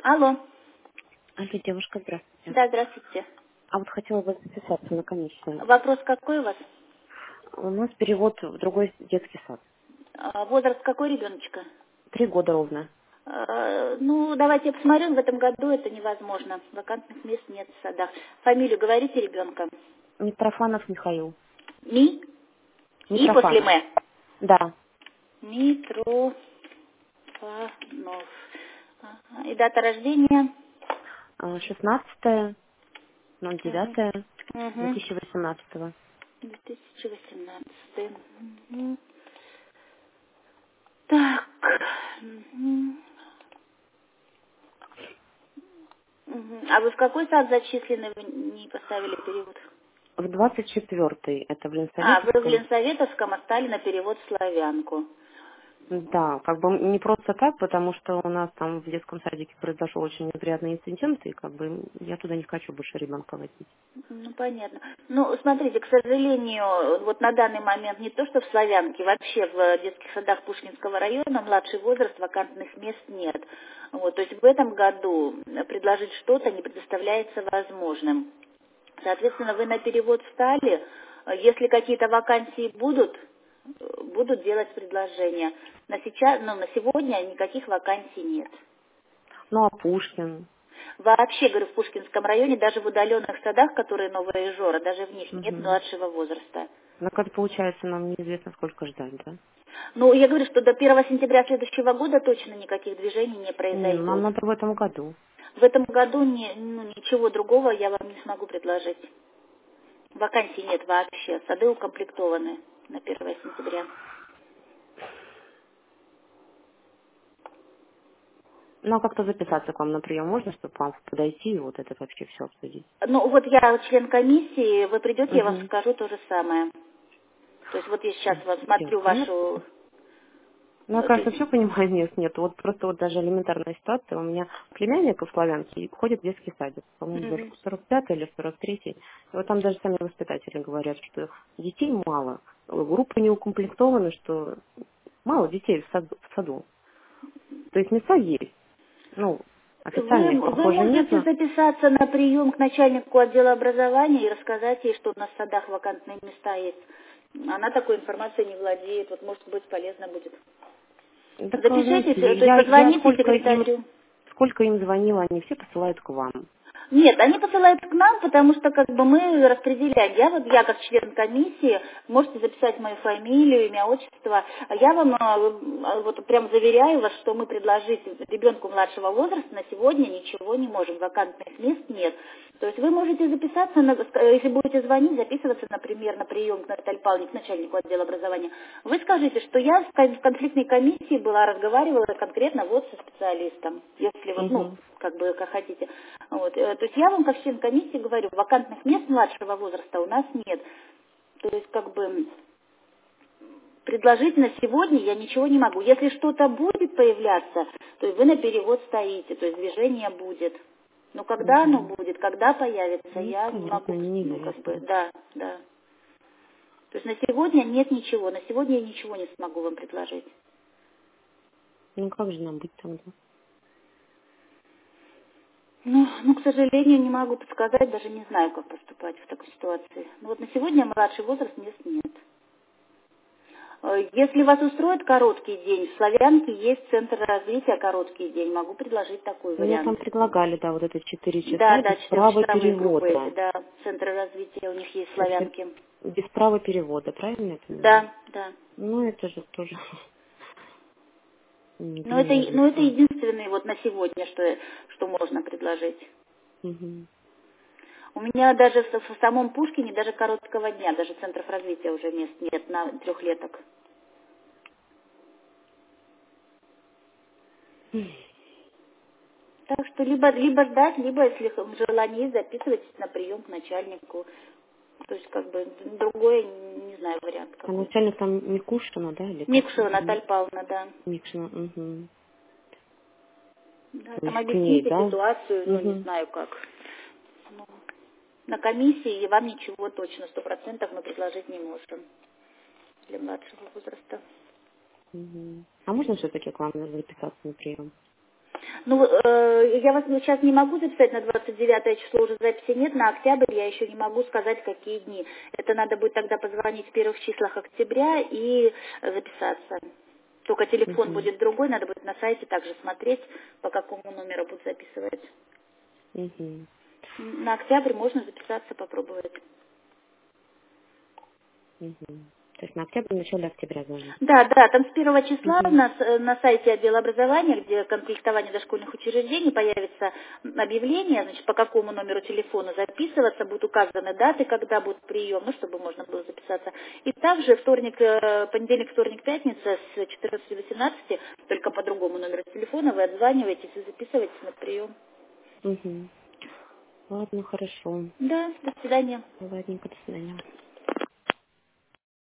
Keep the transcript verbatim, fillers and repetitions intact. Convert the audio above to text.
Алло. Алло, девушка, здравствуйте. Да, здравствуйте. А вот хотела бы записаться на комиссию. Вопрос какой у вас? У нас перевод в другой детский сад. А, Возраст какой ребеночка? Три года ровно. А, Ну, давайте я посмотрю, в этом году это невозможно. Вакантных мест нет в садах. Фамилию говорите ребенка. Митрофанов Михаил. Ми? И после Митрофанов. М. Да. Митрофанов. Ага. И дата рождения? шестнадцатое ноль Угу. девятое две Угу. тысячи восемнадцатого. две тысячи восемнадцатый. Угу. Так. Угу. Мгм. А вы в какой сад зачислены, вы не поставили перевод? В двадцать четвёртый это в А, вы в Ленсоветовском. Ленсоветовском остали на перевод в славянку. Да, как бы не просто так, потому что у нас там в детском садике произошел очень неприятный инцидент, и как бы я туда не хочу больше ребенка возить. Ну, понятно. Ну, смотрите, к сожалению, вот на данный момент не то, что в Славянке, вообще в детских садах Пушкинского района младший возраст, вакантных мест нет. Вот, то есть в этом году предложить что-то не представляется возможным. Соответственно, вы на перевод встали. Если какие-то вакансии будут, э, будут делать предложения. На сейчас, ну, на сегодня никаких вакансий нет. Ну а Пушкин? Вообще, говорю, в Пушкинском районе, даже в удаленных садах, которые Новая Ижора, даже в них нет Угу. младшего возраста. Ну, как получается, нам неизвестно, сколько ждать, да? Ну, я говорю, что до первого сентября следующего года точно никаких движений не Не, ну, нам произойдет. надо в этом году. В этом году ни- ну, ничего другого я вам не смогу предложить. Вакансий нет вообще. Сады укомплектованы на первого сентября. Ну, а как-то записаться к вам на прием можно, чтобы к вам подойти и вот это вообще все обсудить? Ну, вот я член комиссии, вы придете, я вам Угу. скажу то же самое. То есть вот я сейчас вот смотрю Ну, вашу... ну, я, э, то кажется, есть, все понимаю, нет, нет. Вот просто вот даже элементарная ситуация. У меня племянник в Славянке ходит в детский садик. По-моему, даже мгм. сорок пятый или сорок третий. И вот там даже сами воспитатели говорят, что детей мало. Группы не укомплектованы, что мало детей в саду. В саду. То есть места есть. Ну, Вы, официально их, вы похоже, нет, можете но записаться на прием к начальнику отдела образования и рассказать ей, что у нас в садах вакантные места есть. Она такой информацией не владеет, вот может быть полезно будет. так, Запишитесь, знаете, э, то есть я, я позвоните сколько им, секретарю. сколько им звонила, они все посылают к вам. Нет, они посылают к нам, потому что как бы мы распределяем. Я вот, я как член комиссии, можете записать мою фамилию, имя, отчество. А я вам а, вот прям заверяю вас, что мы предложить ребенку младшего возраста на сегодня ничего не можем. Вакантных мест нет. То есть вы можете записаться, на- если будете звонить, записываться, например, на прием к Наталье Павловне, к начальнику отдела образования. Вы скажите, что я в кон- в конфликтной комиссии была, разговаривала конкретно вот со специалистом. Если вот, ну, Угу. как бы, как хотите. Вот. э, То есть я вам, как член комиссии, говорю, вакантных мест младшего возраста у нас нет. То есть, как бы, предложить на сегодня я ничего не могу. Если что-то будет появляться, то есть вы на перевод стоите, то есть движение будет. Но когда оно Угу. будет, когда появится, Ну, я не понятно, могу, ну, как бы, неизвестно. да, да. То есть на сегодня нет ничего, на сегодня я ничего не смогу вам предложить. Ну, как же нам быть тогда? Ну, ну, к сожалению, не могу подсказать, даже не знаю, как поступать в такой ситуации. Ну, вот на сегодня младший возраст мест нет. Э, Если вас устроит короткий день, в Славянке есть центр развития короткий день. Могу предложить такой Мне там вариант. предлагали, да, вот это четыре Да, часа да, без права четырехчасовые группы эти, перевода. да, центры развития у них есть в Это Славянке. без права перевода, правильно я понимаю? Да, да. Ну, это же тоже не- Но это, ну, это неизвестно. единственное вот на сегодня, что, что можно предложить. Угу. У меня даже в, в самом Пушкине даже короткого дня, даже центров развития уже мест нет на трехлеток. Так что либо, либо ждать, либо, если х- желание есть, записывайтесь на прием к начальнику. То есть, как бы, другой, не знаю, вариант А какой. начальник там Микушина, да, или как? Микшева Наталья Павловна, да. Микшина, угу. Да, То там есть к ней, объясните да? ситуацию, ну, не Угу. знаю как. Ну, на комиссии вам ничего точно, сто процентов мы предложить не можем для младшего возраста. Угу. А можно все-таки к вам записаться на прием? Ну, э, я вас сейчас не могу записать на двадцать девятое число, уже записи нет, на октябрь я еще не могу сказать, какие дни. Это надо будет тогда позвонить в первых числах октября и э, записаться. Только телефон Угу. будет другой, надо будет на сайте также смотреть, по какому номеру будут записывать. Угу. На октябрь можно записаться, попробовать. Угу. То есть на октябрь, в начале октября звонить. Да, да, там с первого числа Угу. на, с- на сайте отдела образования, где комплектование дошкольных учреждений, появится объявление, значит, по какому номеру телефона записываться, будут указаны даты, когда будет прием, ну, чтобы можно было записаться. И также вторник, э, понедельник, вторник, пятница с четырнадцати до восемнадцати, только по другому номеру телефона вы отзваниваетесь и записываетесь на прием. Угу. Ладно, хорошо. Да, до свидания. Ладненько, до свидания.